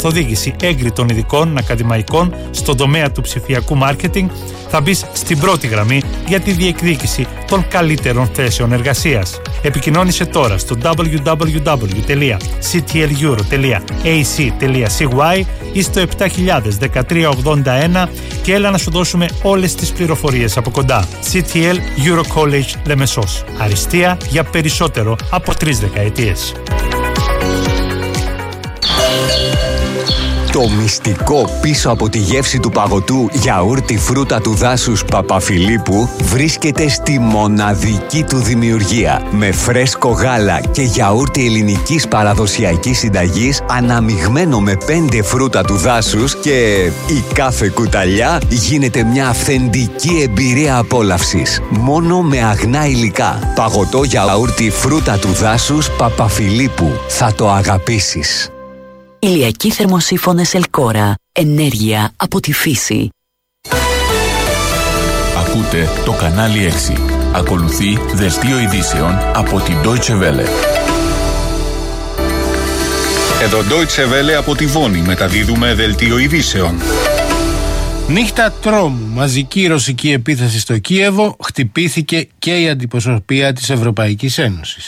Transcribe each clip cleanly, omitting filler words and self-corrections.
καθοδήγηση έγκριτων ειδικών ακαδημαϊκών στον τομέα του ψηφιακού μάρκετινγκ, θα μπεις στην πρώτη γραμμή για τη διεκδίκηση των καλύτερων θέσεων εργασίας. Επικοινώνησε τώρα στο www.ctleuro.ac.cy ή στο 701381 και έλα να σου δώσουμε όλες τις πληροφορίες από κοντά. CTL Euro College Λεμεσός. Αριστεία για περισσότερο από 3 δεκαετίες. Το μυστικό πίσω από τη γεύση του παγωτού γιαούρτι φρούτα του δάσους Παπαφιλίππου βρίσκεται στη μοναδική του δημιουργία. Με φρέσκο γάλα και γιαούρτι ελληνικής παραδοσιακής συνταγής αναμειγμένο με 5 φρούτα του δάσους και η κάθε κουταλιά γίνεται μια αυθεντική εμπειρία απόλαυσης. Μόνο με αγνά υλικά. Παγωτό γιαούρτι φρούτα του δάσους Παπαφιλίππου. Θα το αγαπήσεις. Ηλιακοί θερμοσύφωνες Ελκόρα. Ενέργεια από τη φύση. Ακούτε το κανάλι 6. Ακολουθεί δελτίο ειδήσεων από την Deutsche Welle. Εδώ Deutsche Welle από τη Βόνη μεταδίδουμε δελτίο ειδήσεων. Νύχτα τρόμου, μαζική ρωσική επίθεση στο Κίεβο, χτυπήθηκε και η αντιπροσωπεία της Ευρωπαϊκής Ένωσης.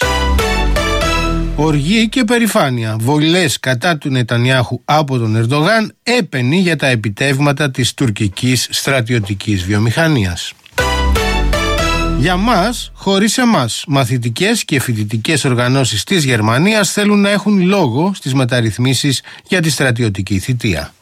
Οργή και περηφάνεια, βολές κατά του Νετανιάχου από τον Ερντογάν, έπαινη για τα επιτεύγματα της τουρκικής στρατιωτικής βιομηχανίας. Για μας, χωρίς εμάς, μαθητικές και φοιτητικές οργανώσεις της Γερμανίας θέλουν να έχουν λόγο στις μεταρρυθμίσεις για τη στρατιωτική θητεία.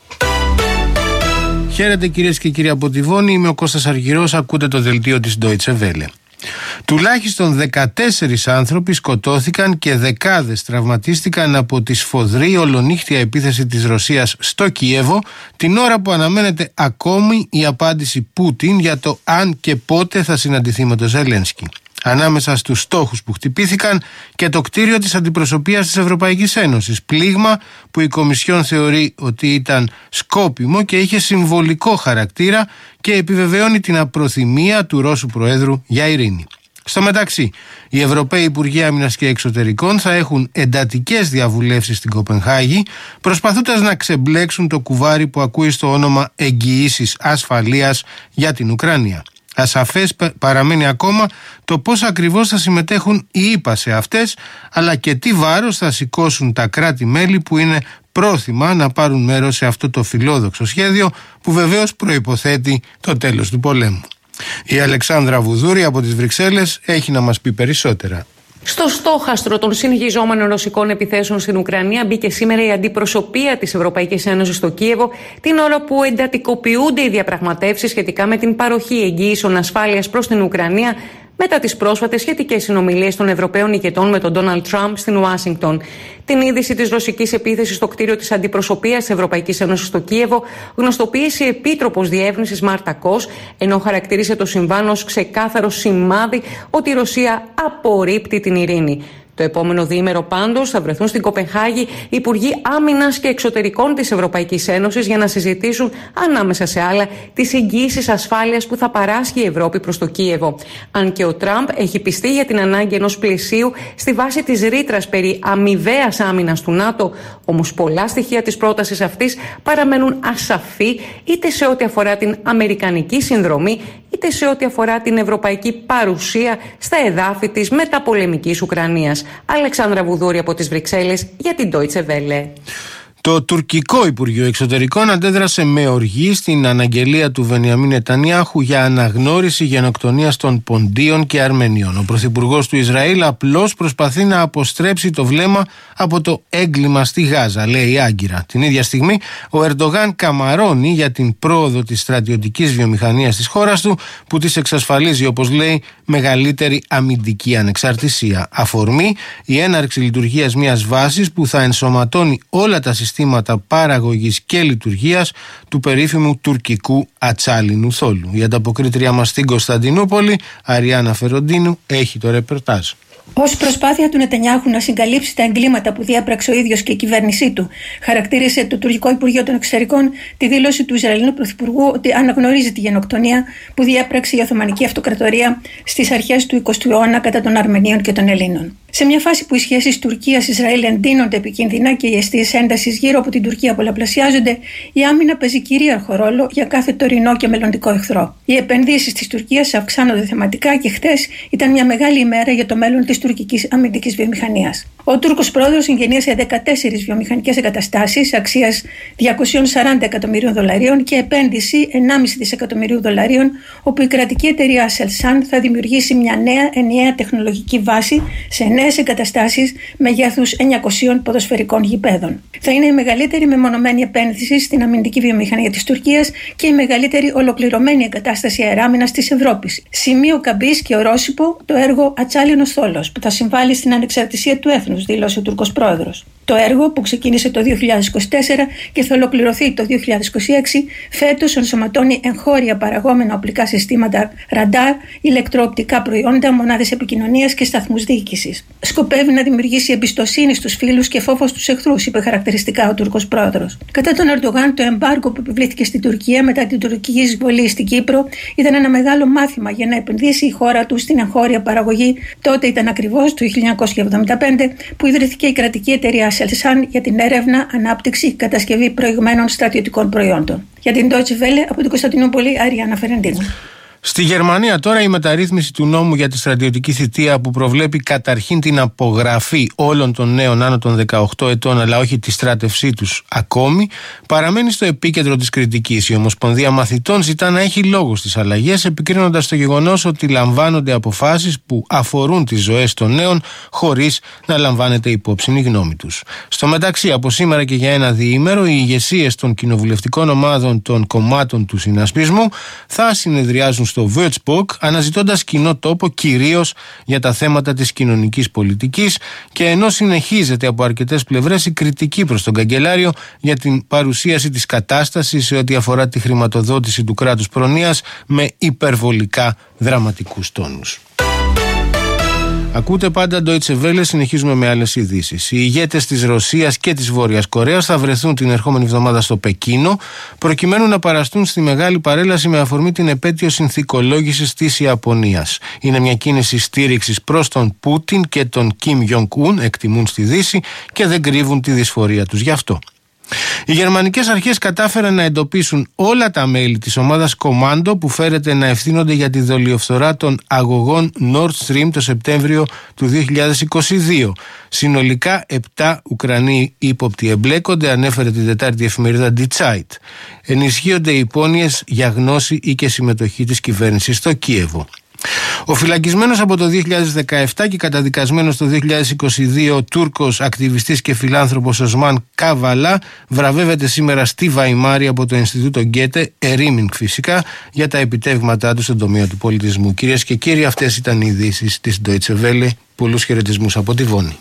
Χαίρετε κυρίες και κύριοι από τη Βόνη, είμαι ο Κώστας Αργυρός, ακούτε το δελτίο της Deutsche Welle. Τουλάχιστον 14 άνθρωποι σκοτώθηκαν και δεκάδες τραυματίστηκαν από τη σφοδρή ολονύχτια επίθεση της Ρωσίας στο Κίεβο, την ώρα που αναμένεται ακόμη η απάντηση Πούτιν για το αν και πότε θα συναντηθεί με τον Ζελένσκι. Ανάμεσα στους στόχους που χτυπήθηκαν και το κτίριο της αντιπροσωπείας της Ευρωπαϊκής Ένωσης, πλήγμα που η Κομισιόν θεωρεί ότι ήταν σκόπιμο και είχε συμβολικό χαρακτήρα και επιβεβαιώνει την απροθυμία του Ρώσου Προέδρου για ειρήνη. Στο μεταξύ, οι Ευρωπαίοι Υπουργοί Άμυνας και Εξωτερικών θα έχουν εντατικές διαβουλεύσεις στην Κοπενχάγη, προσπαθώντας να ξεμπλέξουν το κουβάρι που ακούει στο όνομα εγγυήσεις ασφαλείας για την Ουκρανία. Ασαφές παραμένει ακόμα το πώς ακριβώς θα συμμετέχουν οι ΗΠΑ σε αυτές, αλλά και τι βάρος θα σηκώσουν τα κράτη-μέλη που είναι πρόθυμα να πάρουν μέρος σε αυτό το φιλόδοξο σχέδιο που βεβαίως προϋποθέτει το τέλος του πολέμου. Η Αλεξάνδρα Βουδούρη από τις Βρυξέλλες έχει να μας πει περισσότερα. Στο στόχαστρο των συνεχιζόμενων ρωσικών επιθέσεων στην Ουκρανία μπήκε σήμερα η αντιπροσωπεία της Ευρωπαϊκής Ένωσης στο Κίεβο, την ώρα που εντατικοποιούνται οι διαπραγματεύσεις σχετικά με την παροχή εγγύησεων ασφάλειας προς την Ουκρανία μετά τις πρόσφατες σχετικές συνομιλίες των Ευρωπαίων ηγετών με τον Ντόναλντ Τραμπ στην Ουάσιγκτον. Την είδηση της ρωσικής επίθεσης στο κτίριο της αντιπροσωπείας της Ευρωπαϊκής Ένωσης στο Κίεβο γνωστοποίησε η Επίτροπος Διεύρυνσης Μάρτα Κος, ενώ χαρακτήρισε το συμβάν ως ξεκάθαρο σημάδι ότι η Ρωσία απορρίπτει την ειρήνη. Το επόμενο διήμερο πάντως θα βρεθούν στην Κοπενχάγη Υπουργοί Άμυνας και Εξωτερικών της Ευρωπαϊκής Ένωσης για να συζητήσουν ανάμεσα σε άλλα τις εγγύησεις ασφάλειας που θα παράσχει η Ευρώπη προς το Κίεβο. Αν και ο Τραμπ έχει πιστεί για την ανάγκη ενός πλαισίου στη βάση της ρήτρας περί αμοιβαίας άμυνας του ΝΑΤΟ, όμως πολλά στοιχεία της πρότασης αυτής παραμένουν ασαφή είτε σε ό,τι αφορά την αμερικανική συνδρομή είτε σε ό,τι αφορά την ευρωπαϊκή παρουσία στα εδάφη της μεταπολεμικής Ουκρανίας. Αλεξάνδρα Βουδούρη από τις Βρυξέλλες για την Deutsche Welle. Το τουρκικό Υπουργείο Εξωτερικών αντέδρασε με οργή στην αναγγελία του Βενιαμίν Νετανιάχου για αναγνώριση γενοκτονίας των Ποντίων και Αρμενίων. Ο πρωθυπουργός του Ισραήλ απλώς προσπαθεί να αποστρέψει το βλέμμα από το έγκλημα στη Γάζα, λέει η Άγκυρα. Την ίδια στιγμή, ο Ερντογάν καμαρώνει για την πρόοδο της στρατιωτικής βιομηχανίας της χώρας του, που της εξασφαλίζει, όπως λέει, μεγαλύτερη αμυντική ανεξαρτησία. Αφορμή η έναρξη λειτουργίας μιας βάσης που θα ενσωματώνει όλα τα συστήματα παραγωγής και λειτουργίας του περίφημου τουρκικού ατσάλινου θόλου. Η ανταποκρίτρια μας στην Κωνσταντινούπολη, Αριάννα Φεροντίνου, έχει το ρεπορτάζ. Ως προσπάθεια του Νετανιάχου να συγκαλύψει τα εγκλήματα που διάπραξε ο ίδιος και η κυβέρνησή του, χαρακτήρισε το τουρκικό Υπουργείο των Εξωτερικών τη δήλωση του Ισραηλινού Πρωθυπουργού ότι αναγνωρίζει τη γενοκτονία που διάπραξε η Οθωμανική Αυτοκρατορία στις αρχές του 20ου αιώνα κατά των Αρμενίων και των Ελλήνων. Σε μια φάση που οι σχέσεις Τουρκίας-Ισραήλ εντείνονται επικίνδυνα και οι αιστείες έντασης γύρω από την Τουρκία πολλαπλασιάζονται, η άμυνα παίζει κυρίαρχο ρόλο για κάθε τωρινό και μελλοντικό εχθρό. Οι επενδύσεις της Τουρκίας αυξάνονται θεματικά και χθες ήταν μια μεγάλη ημέρα για το μέλλον της τουρκικής αμυντικής βιομηχανίας. Ο Τούρκος πρόεδρος εγγενίασε 14 βιομηχανικές εγκαταστάσεις αξίας $240 εκατομμυρίων και επένδυση $1,5 δισεκατομμυρίου, όπου η κρατική εταιρεία Aselsan θα δημιουργήσει μια νέα ενιαία τεχνολογική βάση σε νέες εγκαταστάσεις μεγέθους 900 ποδοσφαιρικών γηπέδων. Θα είναι η μεγαλύτερη μεμονωμένη επένδυση στην αμυντική βιομηχανία της Τουρκίας και η μεγαλύτερη ολοκληρωμένη εγκατάσταση αεράμυνας της Ευρώπης. Σημείο καμπής και ορόσημο το έργο Ατσάλινος Θόλος, που θα συμβάλλει στην ανεξαρτησία του έθνους, δήλωσε ο Τούρκος πρόεδρος. Το έργο, που ξεκίνησε το 2024 και θα ολοκληρωθεί το 2026, φέτος ενσωματώνει εγχώρια παραγόμενα οπλικά συστήματα, ραντάρ, ηλεκτροοπτικά προϊόντα, μονάδες επικοινωνίας και σταθμούς διοίκησης. Σκοπεύει να δημιουργήσει εμπιστοσύνη στους φίλους και φόβο στους εχθρούς, είπε χαρακτηριστικά ο Τούρκος πρόεδρος. Κατά τον Ερντογάν, το εμπάργκο που επιβλήθηκε στην Τουρκία μετά την τουρκική εισβολή στην Κύπρο ήταν ένα μεγάλο μάθημα για να επενδύσει η χώρα του στην εγχώρια παραγωγή. Τότε ήταν ακριβώς το 1975 που ιδρύθηκε η κρατική εταιρεία Aselsan για την έρευνα, ανάπτυξη και κατασκευή προηγμένων στρατιωτικών προϊόντων. Για την Deutsche Welle από την Κωνσταντινούπολη, Αριάννα Φερεντίνου. Στη Γερμανία τώρα η μεταρρύθμιση του νόμου για τη στρατιωτική θητεία, που προβλέπει καταρχήν την απογραφή όλων των νέων άνω των 18 ετών αλλά όχι τη στράτευσή τους ακόμη, παραμένει στο επίκεντρο της κριτικής. Η Ομοσπονδία Μαθητών ζητά να έχει λόγο στις αλλαγές, επικρίνοντας το γεγονός ότι λαμβάνονται αποφάσεις που αφορούν τις ζωές των νέων χωρίς να λαμβάνεται υπόψη η γνώμη τους. Στο μεταξύ, από σήμερα και για ένα διήμερο, οι ηγεσίες των κοινοβουλευτικών ομάδων των κομμάτων του συνασπισμού θα συνεδριάζουν στο Würzburg, αναζητώντας κοινό τόπο κυρίως για τα θέματα της κοινωνικής πολιτικής, και ενώ συνεχίζεται από αρκετές πλευρές η κριτική προς τον καγκελάριο για την παρουσίαση της κατάστασης σε ό,τι αφορά τη χρηματοδότηση του κράτους προνοίας με υπερβολικά δραματικούς τόνους. Ακούτε πάντα Deutsche Welle, συνεχίζουμε με άλλες ειδήσεις. Οι ηγέτες της Ρωσίας και της Βόρειας Κορέας θα βρεθούν την ερχόμενη εβδομάδα στο Πεκίνο, προκειμένου να παραστούν στη μεγάλη παρέλαση με αφορμή την επέτειο συνθηκολόγησης της Ιαπωνίας. Είναι μια κίνηση στήριξης προς τον Πούτιν και τον Κιμ Γιονγκ-ουν, εκτιμούν στη Δύση, και δεν κρύβουν τη δυσφορία τους γι' αυτό. Οι γερμανικές αρχές κατάφεραν να εντοπίσουν όλα τα μέλη της ομάδας Κομάντο που φέρεται να ευθύνονται για τη δολιοφθορά των αγωγών Nord Stream το Σεπτέμβριο του 2022. Συνολικά 7 Ουκρανοί ύποπτοι εμπλέκονται, ανέφερε την Τετάρτη η εφημερίδα Die Zeit. Ενισχύονται οι υπόνοιες για γνώση ή και συμμετοχή της κυβέρνησης στο Κίεβο. Ο φυλακισμένος από το 2017 και καταδικασμένος το 2022 Τούρκος ακτιβιστής και φιλάνθρωπος Οσμάν Καβαλά βραβεύεται σήμερα στη Βαϊμάρη από το Ινστιτούτο Γκέτε, ερήμην φυσικά, για τα επιτεύγματά του στον τομέα του πολιτισμού. Κυρίες και κύριοι, αυτές ήταν οι ειδήσεις της Deutsche Welle. Πολλούς χαιρετισμούς από τη Βόνη.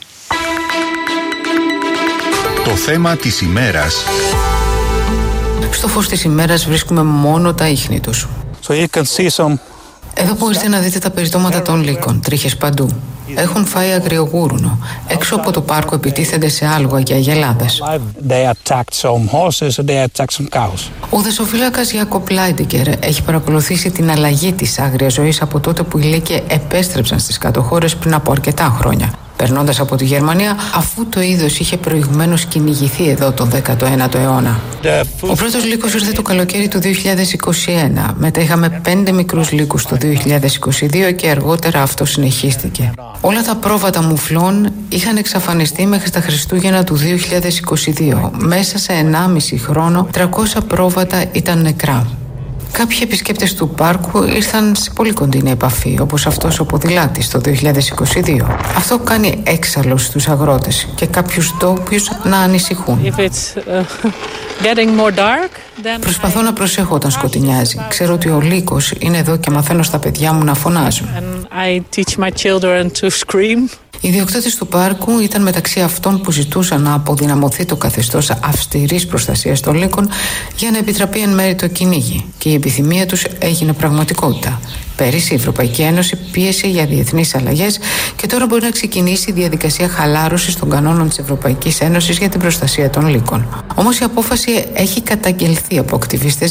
Το θέμα της ημέρας. Στο φως της ημέρας βρίσκουμε μόνο τα ίχνη τους. Εδώ μπορείτε να δείτε τα περιτώματα των λύκων, τρίχες παντού. Έχουν φάει αγριογούρουνο. Έξω από το πάρκο επιτίθενται σε άλογα και αγελάδες. Ο δεσοφύλακας Γιάκοπ Λάιντιγκερ έχει παρακολουθήσει την αλλαγή της άγριας ζωής από τότε που οι λύκοι επέστρεψαν στις κάτω χώρες πριν από αρκετά χρόνια, περνώντας από τη Γερμανία, αφού το είδος είχε προηγουμένως κυνηγηθεί εδώ τον 19ο αιώνα. Ο πρώτος λύκος ήρθε το καλοκαίρι του 2021. Μετά είχαμε 5 μικρούς λύκους το 2022 και αργότερα αυτό συνεχίστηκε. Όλα τα πρόβατα μουφλών είχαν εξαφανιστεί μέχρι τα Χριστούγεννα του 2022. Μέσα σε 1,5 χρόνο 300 πρόβατα ήταν νεκρά. Κάποιοι επισκέπτες του πάρκου ήρθαν σε πολύ κοντινή επαφή, όπως αυτός ο ποδηλάτης το 2022. Αυτό κάνει έξαλλος στους αγρότες και κάποιους ντόπιους να ανησυχούν. Προσπαθώ να προσέχω όταν σκοτεινιάζει. Ξέρω ότι ο λύκος είναι εδώ και μαθαίνω στα παιδιά μου να φωνάζουν. Οι ιδιοκτήτες του πάρκου ήταν μεταξύ αυτών που ζητούσαν να αποδυναμωθεί το καθεστώς αυστηρής προστασίας των λύκων για να επιτραπεί εν μέρει το κυνήγι, και η επιθυμία τους έγινε πραγματικότητα. Πέρυσι η Ευρωπαϊκή Ένωση πίεσε για διεθνείς αλλαγές και τώρα μπορεί να ξεκινήσει η διαδικασία χαλάρωσης των κανόνων της Ευρωπαϊκής Ένωσης για την προστασία των λύκων. Όμως η απόφαση έχει καταγγελθεί από ακτιβίστες